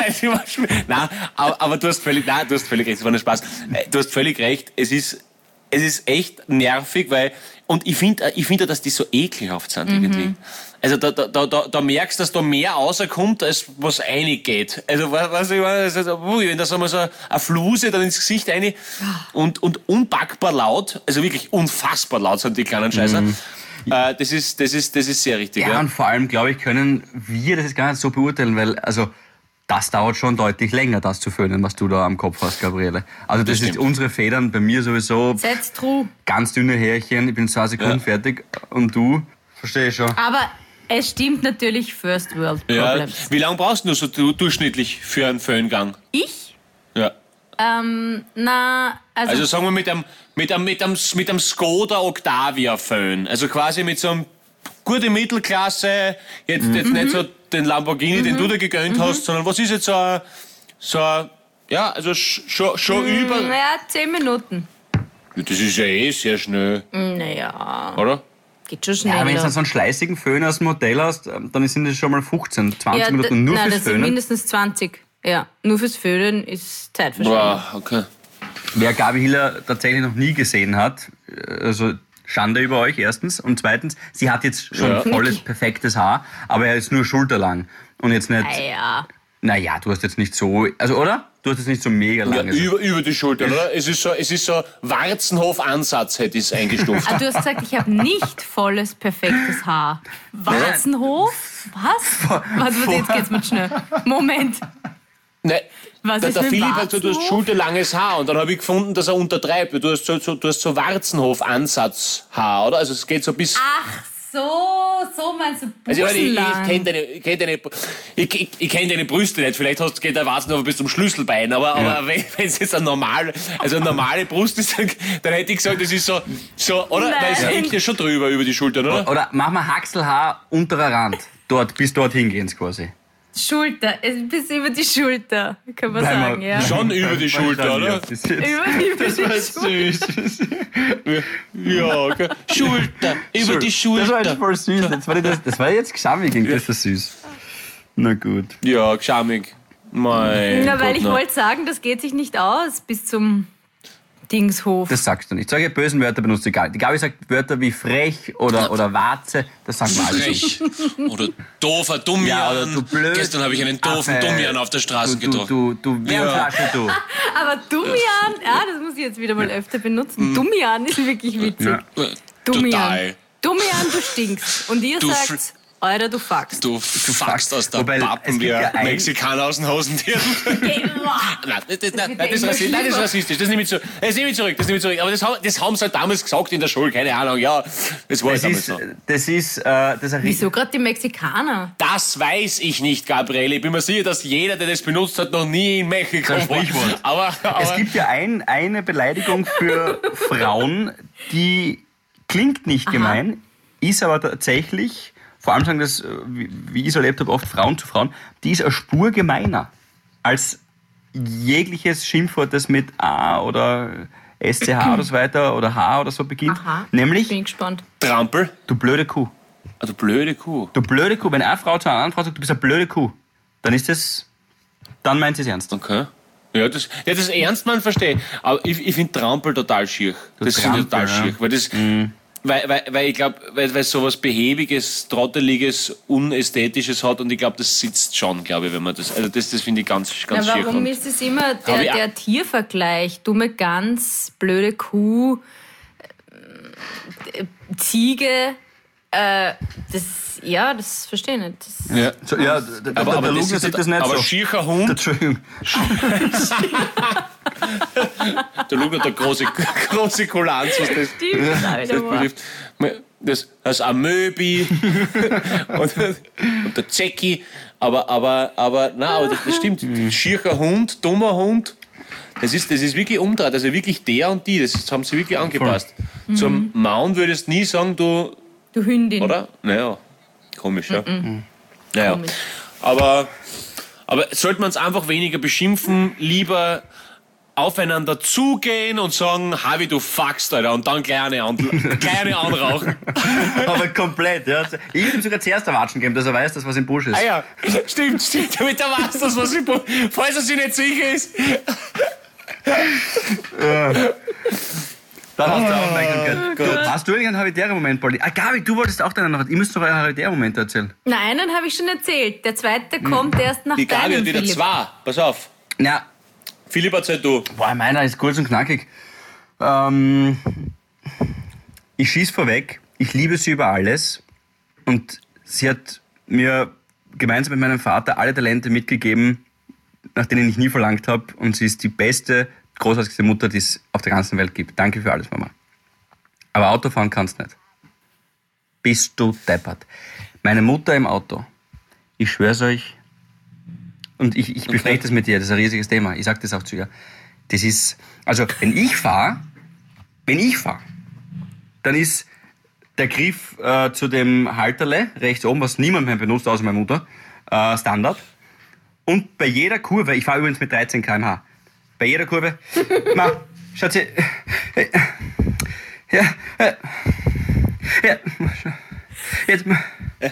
nein, aber, aber du hast völlig... Nein, du hast völlig recht, das war ein Spaß. Du hast völlig recht, es ist, es ist echt nervig, weil... Und ich finde, ich find, dass die so ekelhaft sind irgendwie. Mhm. Also da, da, da, da merkst du, dass da mehr rauskommt, als was reingeht. Also was ich meine, also, wenn da so mal so eine Fluse dann ins Gesicht rein und, und unpackbar laut, also wirklich unfassbar laut sind die kleinen Scheißer. Mhm. Äh, das ist, das ist, das ist sehr richtig. Ja, ja, und vor allem, glaube ich, können wir das jetzt gar nicht so beurteilen, weil, also, das dauert schon deutlich länger, das zu föhnen, was du da am Kopf hast, Gabriele. Also das, das ist unsere Federn, bei mir sowieso That's true. Ganz dünne Härchen, ich bin zwei Sekunden ja. fertig und du, verstehe ich schon. Aber es stimmt natürlich First World Problems. Ja. Wie lange brauchst du so durchschnittlich für einen Föhngang? Ich? Ja. Ähm, na, also... Also sagen wir mit einem, mit einem, mit einem, mit einem Skoda Octavia Föhn, also quasi mit so einem gute Mittelklasse, jetzt, mhm. jetzt nicht so den Lamborghini, mhm. den du da gegönnt mhm. hast, sondern was ist jetzt so ein, so ein, ja, also schon, schon mhm. über... Naja, zehn Minuten. Das ist ja eh sehr schnell. Naja. Oder? Geht schon schneller. Ja, wenn du dann so einen schleißigen Föhn aus dem Hotel hast, dann sind das schon mal fünfzehn, zwanzig ja, Minuten nur nein, fürs das Föhnen. Sind mindestens zwanzig. Ja, nur fürs Föhnen ist Zeitverschwendung. Boah, okay. Wer Gabi Hiller tatsächlich noch nie gesehen hat, also Schande über euch erstens und zweitens, sie hat jetzt schon ja. volles, perfektes Haar, aber er ist nur schulterlang und jetzt nicht... Ah, ja. Naja, du hast jetzt nicht so... Also, oder? Du hast jetzt nicht so mega lang. Ja, über, über die Schulter, oder? Es ist so, es ist so Warzenhof-Ansatz, hätte ich es eingestuft. Ah, du hast gesagt, ich habe nicht volles, perfektes Haar. Warzenhof? Was? Warte, warte, jetzt geht's mal schnell. Moment. Nein. Was der ist der mit Philipp hat so, du hast schulterlanges Haar und dann habe ich gefunden, dass er untertreibt. Du hast so, so, du hast so Warzenhof-Ansatz-Haar, oder? Also es geht so bis... Ach so, so meinst du Also ich, ich, busenlang. ich kenne deine, ich kenn deine, ich, ich, ich kenn deine Brüste nicht. Vielleicht hast, geht der Warzenhof bis zum Schlüsselbein, aber, ja. aber wenn es jetzt eine normale, also eine normale Brust ist, dann, dann hätte ich gesagt, das ist so, so oder? Weil es hängt ja schon drüber über die Schultern, oder? Oder mach mal Haxelhaar unterer Rand. Dort, bis dorthin gehen quasi. Schulter, bis über die Schulter, kann man Bleib sagen, mal, ja. Schon über die Schulter, oder? Das, Über, über das die war süß. Ja, okay. Schulter, über die Schulter. Das war jetzt voll süß. Das war, das, das war jetzt geschammig, das war süß. Na gut. Ja, geschammig. Mein Na, weil Gott, ich na. wollte sagen, das geht sich nicht aus bis zum Dingshof. Das sagst du nicht. Solche bösen Wörter benutzt du egal. Die Gabi sagt Wörter wie frech oder, oder Warze, das sagt man alles. Frech. Oder doofer Dummian. Ja, oder du blöd. Gestern habe ich einen doofen Affe. Dummian auf der Straße Du, du, getroffen. du, du, du Wärmflasche, du. Aber Dummian, ja, das muss ich jetzt wieder mal öfter benutzen. Dummian ist wirklich witzig. Ja. Dummian. Total. Dummian, du stinkst. Und ihr Du sagt, Alter, du fuckst. Du fuckst aus der Wobei, Pappen es wie gibt ja ein ein- Mexikaner aus den Hosentieren. Nein, das, das, nein, das, ist rassistisch, nein, das ist rassistisch. Das nehme ich zurück. Das nehme ich zurück. Das nehme ich zurück. Aber das, haben- das haben sie halt damals gesagt in der Schule. Keine Ahnung. Ja, das war Das damals ist, so. das ist, äh, das ist ein Wieso gerade die Mexikaner? Das weiß ich nicht, Gabriele. Ich bin mir sicher, dass jeder, der das benutzt hat, noch nie in Mexiko Das war. Sprichwort. Aber, aber Es gibt ja ein, eine Beleidigung für Frauen, die klingt nicht Aha. gemein, ist aber tatsächlich, vor allem sagen das, wie wie ich es erlebt habe, oft Frauen zu Frauen, die ist eine Spur gemeiner als jegliches Schimpfwort, das mit A oder S C H oder so weiter oder H oder so beginnt. Aha, Nämlich, bin gespannt. Trampel. du blöde Kuh. Also blöde Kuh. Du blöde Kuh. Wenn eine Frau zu einer anderen Frau sagt, du bist eine blöde Kuh, dann ist das, dann meint sie es ernst. Okay. Ja, das, ja, das ernst man verstehe. Aber ich, ich finde Trampel total schier. Das finde ich Trampel, total ja. schier. Weil das, Mhm. Weil, weil, weil ich glaube, weil, weil sowas Behäbiges, Trotteliges, Unästhetisches hat und ich glaube, das sitzt schon, glaube ich, wenn man das. Also das, das finde ich ganz, ganz Na, schier. warum ist es immer der, der Tiervergleich? Dumme Gans, blöde Kuh, äh, Ziege, äh, das, ja, das verstehe ich nicht. Das Ja, so, ja der, aber, der, aber der das Lukas ist sieht der, das nicht aber so. schierer Hund, Entschuldigung. der Lukas, der große, große Kulanz, was das, stimmt, das das betrifft. Das, das Amöbi und, und der Zecki, aber, aber, aber, nein, aber das, das stimmt. Schierer Hund, dummer Hund, das ist, das ist wirklich umdreht, also wirklich der und die, das haben sie wirklich angepasst. Mhm. Zum Maun würdest du nie sagen, du, Du Hündin. oder? Naja, komisch, ja. Mhm. Naja, Komisch. aber, aber sollte man es einfach weniger beschimpfen, lieber aufeinander zugehen und sagen, Havi, du fuckst, Alter, und dann gleich eine, an, gleich eine anrauchen. Aber komplett, ja. Ich würde ihm sogar zuerst erwatschen geben, dass er weiß, dass was im Busch ist. Ah ja, stimmt, stimmt, damit er weiß, dass was im Busch, falls er sich nicht sicher ist. Dann hast du auch Aufmerksamkeit. Du, hast du irgendeinen habitären Moment, Pauli? Ah, Gabi, du wolltest auch deinen noch. Ihr müsst doch eure habitären Momente erzählen. Nein, einen habe ich schon erzählt. Der zweite kommt erst nach Die Gabi deinem, hat wieder Philipp. zwei, pass auf. Na, Philipp, erzähl du. boah, meiner ist kurz und knackig. Ähm, ich schieß vorweg. Ich liebe sie über alles. Und sie hat mir gemeinsam mit meinem Vater alle Talente mitgegeben, nach denen ich nie verlangt habe. Und sie ist die beste, großartigste Mutter, die es auf der ganzen Welt gibt. Danke für alles, Mama. Aber Autofahren kannst nicht. Bist du deppert. Meine Mutter im Auto. Ich schwör's euch. Und ich, ich bespreche Okay. das mit dir. Das ist ein riesiges Thema. Ich sag das auch zu ihr. Das ist, also, wenn ich fahre, wenn ich fahre, dann ist der Griff äh, zu dem Halterle rechts oben, was niemand mehr benutzt, außer meine Mutter, äh, Standard. Und bei jeder Kurve, ich fahre übrigens mit dreizehn Kilometer pro Stunde, bei jeder Kurve, Ma, schaut sie, äh, ja, äh, ja, jetzt, äh,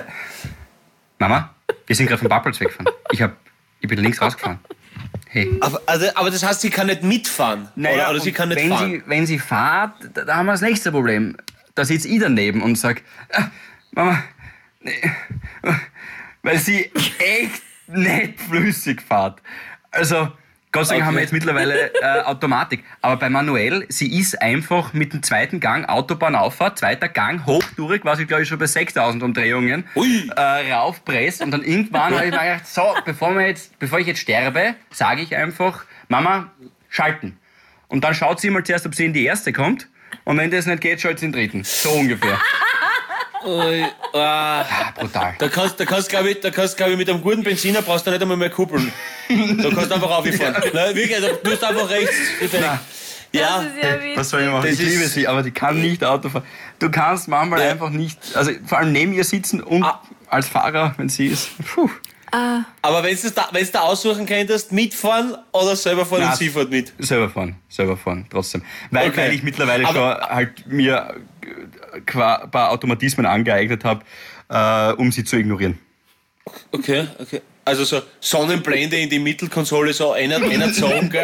Mama, wir sind gerade vom Parkplatz weggefahren. Ich, hab, ich bin links rausgefahren. Hey. Aber, also, aber das heißt, sie kann nicht mitfahren. Naja, oder, oder sie kann nicht wenn fahren. Sie, wenn sie fährt, da, da haben wir das nächste Problem. Da sitze ich daneben und sage, ah, Mama, nee, weil sie echt nicht flüssig fährt. Also, Gott sei Dank Okay. haben wir jetzt mittlerweile äh, Automatik. Aber bei manuell, sie ist einfach mit dem zweiten Gang, Autobahnauffahrt, zweiter Gang, hochdurch, war sie, glaube ich, schon bei sechstausend Umdrehungen, Ui. äh, raufpresst. Und dann irgendwann habe ich mir gedacht, so, bevor, wir jetzt, bevor ich jetzt sterbe, sage ich einfach, Mama, schalten. Und dann schaut sie mal zuerst, ob sie in die erste kommt. Und wenn das nicht geht, schaltet sie in den dritten. So ungefähr. Ui, ah. Ah, brutal. Da kannst du, kannst, glaube ich, da kannst, glaub ich, mit einem guten Benziner brauchst du nicht einmal mehr kuppeln. Da kannst du einfach rauffahren. Nein, wirklich, also, du hast einfach rechts. Nein. Ja, Das ist ja witzig. Was soll ich machen? Das Ich liebe ist- sie, aber die kann nicht Auto fahren. Du kannst manchmal Ja. einfach nicht, also vor allem neben ihr sitzen und Ah. als Fahrer, wenn sie ist. Puh. aber wenn du da, wenn's da aussuchen könntest, mitfahren oder selber fahren Nein. und sie fährt mit. Selber fahren, selber fahren, trotzdem. Weil, Okay. weil ich mittlerweile Aber- schon halt mir äh, qua- ein paar Automatismen angeeignet habe, äh, um sie zu ignorieren. Okay, okay. Also so Sonnenblende in die Mittelkonsole, so einer, einer Zone, gell?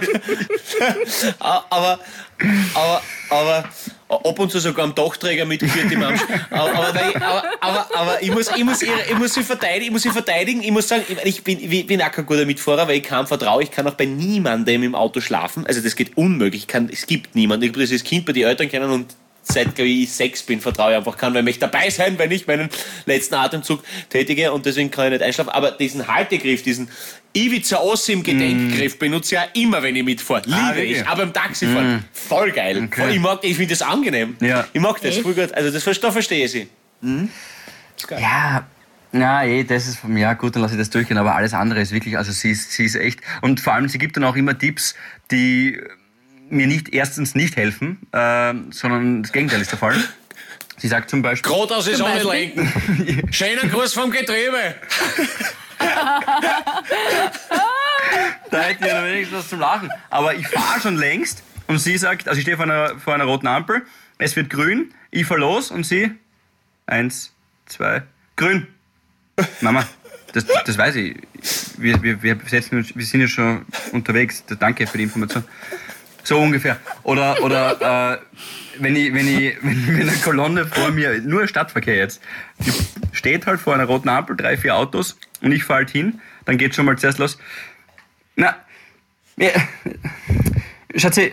aber, aber, aber ab und zu sogar am Dachträger mitgeführt im Amsch. Aber, aber, weil ich- aber, aber, aber ich, muss, ich, muss ihre, ich muss sie verteidigen, ich muss sie verteidigen. Ich muss sagen, ich, ich, bin, ich bin auch kein guter Mitfahrer, weil ich kaum vertraue. Ich kann auch bei niemandem im Auto schlafen. Also das geht unmöglich. Ich kann, es gibt niemanden. Ich habe das als Kind bei den Eltern kennen und seit glaube ich sechs bin, vertraue ich einfach kann, weil ich möchte dabei sein, wenn ich meinen letzten Atemzug tätige und deswegen kann ich nicht einschlafen. Aber diesen Haltegriff, diesen Ivica Ossim Gedenkgriff benutze ich ja immer, wenn ich mitfahre. Liebe Ah, wirklich? ich, aber im Taxifahren. Voll geil. Okay. Voll, ich mag, ich finde das angenehm. Ja. Ich mag das Echt? voll gut. Also das, da verstehe ich sie. Ja, na, eh, das ist von mir, ja gut, dann lasse ich das durchgehen, aber alles andere ist wirklich, also sie ist, sie ist echt, und vor allem, sie gibt dann auch immer Tipps, die mir nicht, erstens nicht helfen, äh, sondern das Gegenteil ist der Fall. Sie sagt zum Beispiel, Geradeaus ist Zum auch nicht Beispiel? lenken. Schönen Gruß vom Getriebe. da hätte ich ja wenigstens was zum Lachen, aber ich fahre schon längst und sie sagt, also ich stehe vor einer, vor einer roten Ampel, es wird grün, ich fahre los und sie, eins, zwei, grün. Mama, das, das weiß ich. Wir, wir, wir, setzen uns, wir sind ja schon unterwegs. Danke für die Information. So ungefähr. Oder, oder äh, wenn, ich, wenn, ich, wenn eine Kolonne vor mir, nur Stadtverkehr jetzt, die steht halt vor einer roten Ampel, drei, vier Autos und ich fahre halt hin, dann geht schon mal zuerst los. Na, ja, Schatzi,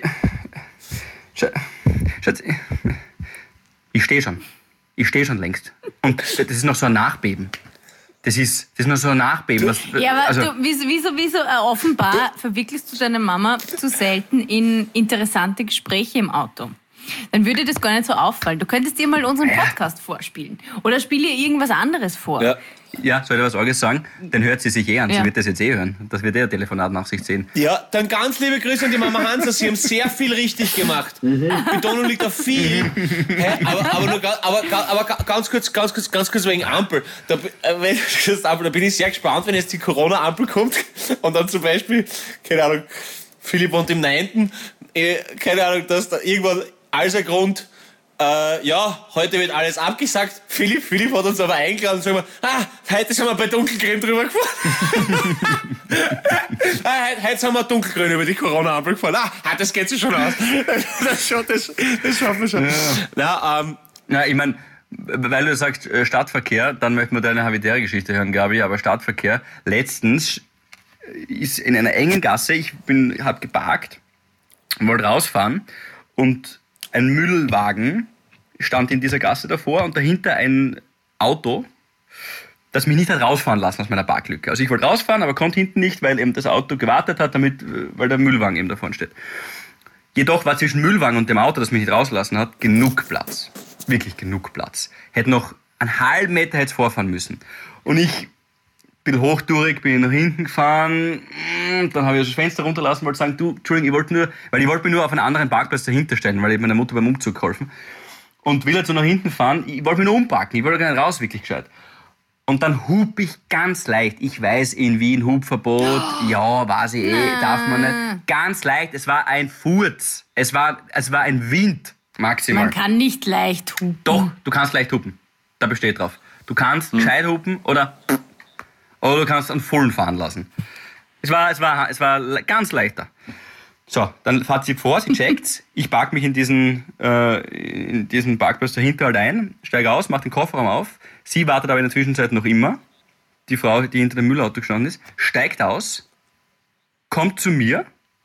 Schatzi, ich stehe schon. Ich stehe schon längst. Und das ist noch so ein Nachbeben. Das ist, das ist noch so ein Nachbeben. Was, ja, aber also, du, wieso, wieso, wieso äh, offenbar verwickelst du deine Mama zu selten in interessante Gespräche im Auto? Dann würde das gar nicht so auffallen. Du könntest dir mal unseren Podcast vorspielen. Oder spiel ihr irgendwas anderes vor. Ja. Ja, soll ich was Arges sagen? Dann hört sie sich eh an. Ja. Sie wird das jetzt eh hören. Das wird eh ein Telefonat nach sich ziehen. Ja, dann ganz liebe Grüße an die Mama Hansa. Sie haben sehr viel richtig gemacht. Betonung liegt auf viel. Hä? Aber, aber, nur, ga- aber, ga- aber ga- ganz kurz, ganz kurz, ganz kurz wegen Ampel. Da, äh, wenn, das Ampel. Da bin ich sehr gespannt, wenn jetzt die Corona-Ampel kommt und dann zum Beispiel, keine Ahnung, Philipp wohnt im Neunten. Äh, keine Ahnung, dass da irgendwann als ein Grund, Äh, ja, heute wird alles abgesagt. Philipp, Philipp hat uns aber eingeladen und sagen wir, ah, heute sind wir bei Dunkelgrün drüber gefahren. ah, heute, heute sind wir Dunkelgrün über die Corona-Ampel gefahren. Ah, das geht sich schon aus. Das, schon, das, das schaffen wir schon. Ja, ja ähm, ja ich meine, weil du sagst äh, Stadtverkehr, dann möchten wir deine habitäre Geschichte hören, Gabi, aber Stadtverkehr. Letztens ist in einer engen Gasse, ich bin, hab geparkt, wollte rausfahren und ein Müllwagen stand in dieser Gasse davor und dahinter ein Auto, das mich nicht hat rausfahren lassen aus meiner Parklücke. Also ich wollte rausfahren, aber konnte hinten nicht, weil eben das Auto gewartet hat, damit, weil der Müllwagen eben davon steht. Jedoch war zwischen Müllwagen und dem Auto, das mich nicht rauslassen hat, genug Platz. Wirklich genug Platz. Hätte noch einen halben Meter hätte vorfahren müssen. Und ich bin hochtourig, bin nach hinten gefahren, dann habe ich das Fenster runterlassen, wollte sagen, du, Entschuldigung, ich wollte nur, weil ich wollte mich nur auf einen anderen Parkplatz dahinter stellen, weil ich meiner Mutter beim Umzug geholfen. Und will halt so nach hinten fahren, ich wollte mich nur umparken, ich wollte gar nicht raus, wirklich gescheit. Und dann hub ich ganz leicht, ich weiß, in Wien Hubverbot, oh. ja, weiß ich eh, darf man nicht, ganz leicht, es war ein Furz, es war, es war ein Wind, maximal. Man kann nicht leicht hupen. Doch, du kannst leicht hupen, da besteht drauf. Du kannst hm. gescheit hupen oder... Oder du kannst einen vollen fahren lassen. Es war, es war, es war ganz leichter. So, dann fährt sie vor, sie checkt's. Ich park mich in diesen, äh, in diesen Parkplatz dahinter halt ein, steige aus, mache den Kofferraum auf. Sie wartet aber in der Zwischenzeit noch immer. Die Frau, die hinter dem Müllauto gestanden ist, steigt aus, kommt zu mir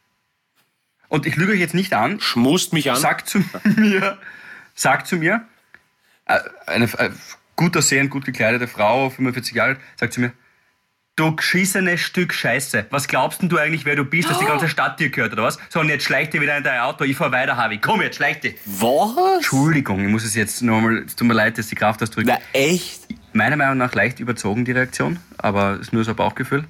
und ich lüge euch jetzt nicht an. Schmust mich an. Sagt zu mir, sagt zu mir, äh, eine äh, gut aussehend, gut gekleidete Frau, fünfundvierzig Jahre alt, sagt zu mir, du geschissenes Stück Scheiße. Was glaubst denn du eigentlich, wer du bist, dass die ganze Stadt dir gehört, oder was? So, und jetzt schleicht dir wieder in dein Auto, ich fahr weiter, Harvey. Komm, jetzt schleicht dir. Was? Entschuldigung, ich muss es jetzt nochmal, es tut mir leid, dass die Kraft ausdrückt. Na, echt? Meiner Meinung nach leicht überzogen, die Reaktion, aber ist nur so ein Bauchgefühl.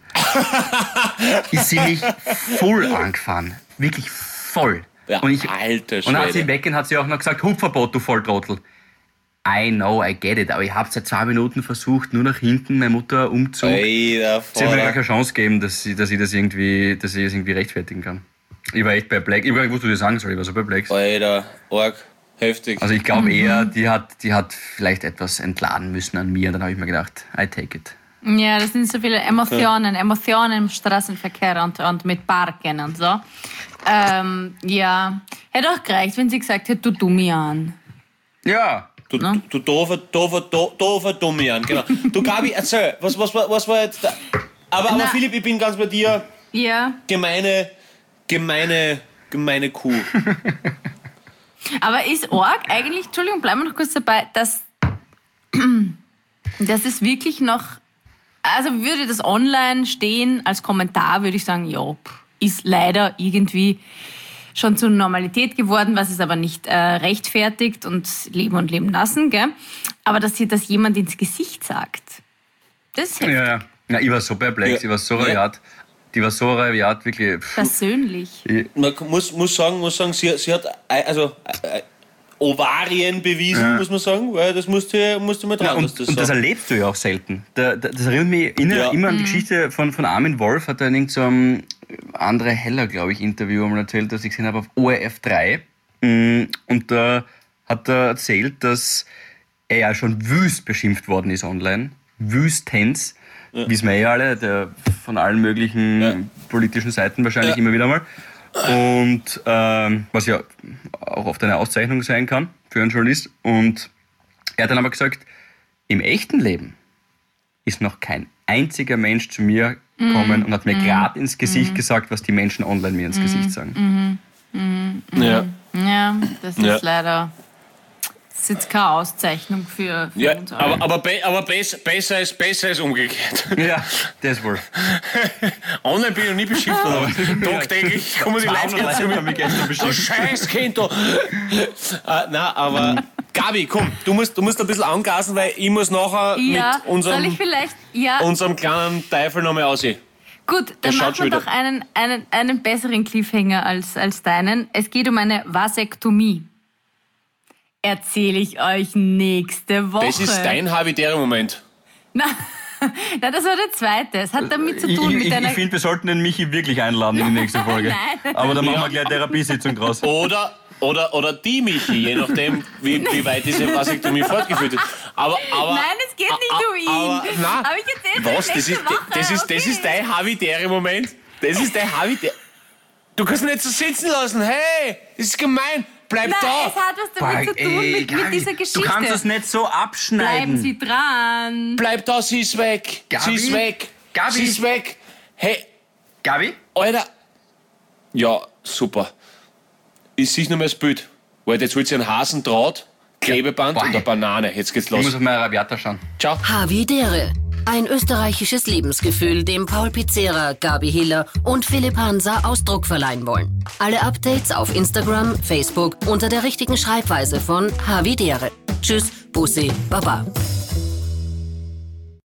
Ist sie mich voll angefahren. Wirklich voll. Ja, und ich, alter Schwede. Und als sie weggehen, hat sie auch noch gesagt, Hupverbot, du Volltrottel. I know, I get it, aber ich habe seit zwei Minuten versucht, nur nach hinten, meine Mutter Umzug. Hey, sie hat mir gar keine Chance gegeben, dass ich, dass ich das irgendwie, dass ich das irgendwie rechtfertigen kann. Ich war echt perplex. Ich weiß nicht, was du dir sagen soll, ich war so perplex. Alter, arg, heftig. Also ich glaube mhm. eher, die hat, die hat vielleicht etwas entladen müssen an mir, und dann habe ich mir gedacht, I take it. Ja, das sind so viele Emotionen, Emotionen im Straßenverkehr und, und mit Parken und so. Ähm, ja, hätte auch gereicht, wenn sie gesagt hätte, du dummi an. Ja. Du, no? du doofer, doofer, doofer, doofer Dummian, genau. Du, Gabi, erzähl, was, was, was, was war jetzt da? Aber, aber Philipp, ich bin ganz bei dir. Ja. Gemeine, gemeine, gemeine Kuh. Aber ist arg eigentlich, Entschuldigung, bleiben wir noch kurz dabei, dass, dass es wirklich noch, also würde das online stehen als Kommentar, würde ich sagen, ja, ist leider irgendwie schon zur Normalität geworden, was es aber nicht äh, rechtfertigt und leben und leben lassen, gell? Aber dass hier das jemand ins Gesicht sagt, das ist heftig. Ja, ja. Ja, ich war so perplex, ja. ich war so rabiat. Ja. Die war so rabiat, wirklich. Pff. Persönlich. Man muss, muss sagen, muss sagen sie, sie hat also äh, Ovarien bewiesen, ja. muss man sagen, weil das musste, musste man dran. Ja, und, das, und das erlebst du ja auch selten. Da, da, das erinnert mich in, ja. immer an die Geschichte von, von Armin Wolf, hat er in irgendeinem so Andre Heller, glaube ich, Interview einmal erzählt, das ich gesehen habe auf O R F drei. Und da hat er erzählt, dass er ja schon wüst beschimpft worden ist online. Wüstens. Ja. Wissen wir ja alle, der von allen möglichen ja. politischen Seiten wahrscheinlich ja. immer wieder mal. Und ähm, was ja auch oft eine Auszeichnung sein kann für einen Journalist. Und er hat dann aber gesagt, im echten Leben ist noch kein einziger Mensch zu mir gekommen mm. und hat mir mm. gerade ins Gesicht mm. gesagt, was die Menschen online mir ins mm. Gesicht sagen. Mm. Mm. Mm. Ja. ja, das ist ja. leider... Das ist jetzt keine Auszeichnung für, für ja, uns alle. Aber, aber, be, aber besser, besser, ist, besser ist umgekehrt. Ja, das wohl. Online bin ich noch nie beschimpft, aber tagtäglich kommen die Leute zu mir. Du Scheißkind, du. äh, Nein, aber Gabi, komm, du musst, du musst ein bisschen angasen, weil ich muss nachher ja, mit unserem, soll ich vielleicht, ja. unserem kleinen Teufel noch mal aussehen. Gut, dann machen wir doch einen, einen, einen besseren Cliffhanger als, als deinen. Es geht um eine Vasektomie. Erzähle ich euch nächste Woche. Das ist dein Habitäre-Moment. Na, na, das war der zweite. Es hat damit zu tun ich, mit ich, einer... Ich finde, wir sollten den Michi wirklich einladen in die nächste Folge. Nein. Aber dann machen wir gleich Therapiesitzung draus. Oder, oder, oder die Michi, je nachdem, wie, wie weit diese Vasektomie fortgeführt ist. Aber, aber, nein, es geht nicht um ihn. Aber, nein. aber ich erzähle Was? Das ist, Woche. das, ist, okay. das ist dein Habitäre-Moment? Das ist dein Habitäre... Du kannst mich nicht so sitzen lassen. Hey, das ist gemein. Bleib Nein, da! es hat was damit Boah, zu tun ey, mit, Gabi, mit dieser Geschichte. Du kannst das nicht so abschneiden. Bleiben Sie dran. Bleib da, sie ist weg! Gabi? Sie ist weg! Gabi? Sie ist weg! Hey, Gabi? Alter! Ja, super. Ich sehe nur mehr das Bild. Alter, jetzt holt sie einen Hasendraht, Klebeband Boah. und eine Banane. Jetzt geht's Ich los. muss auf meine Rabiata schauen. Ciao. Havidere. Ein österreichisches Lebensgefühl, dem Paul Pizzera, Gabi Hiller und Philipp Hansa Ausdruck verleihen wollen. Alle Updates auf Instagram, Facebook unter der richtigen Schreibweise von Havidere. Tschüss, Bussi, Baba.